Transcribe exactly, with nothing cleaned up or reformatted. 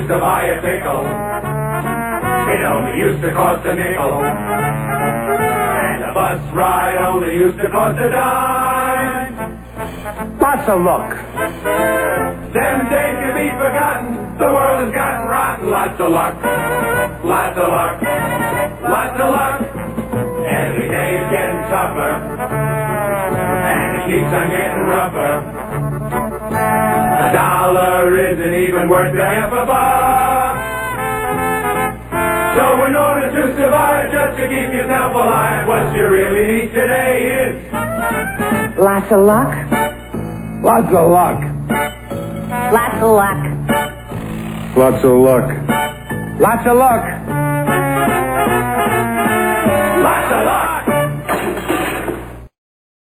to buy a pickle. It only used to cost a nickel. And a bus ride only used to cost a dime. Lots of luck. Them days can be forgotten. The world has gotten rotten. Lots of luck. Lots of luck. Lots of luck. Every day is getting tougher. And it keeps on getting rougher. A dollar isn't even worth a half a buck. So in order to survive, just to keep yourself alive, what you really need today is Lots of luck. Lots of luck. Lots of luck. Lots of luck. Lots of luck. lots of luck.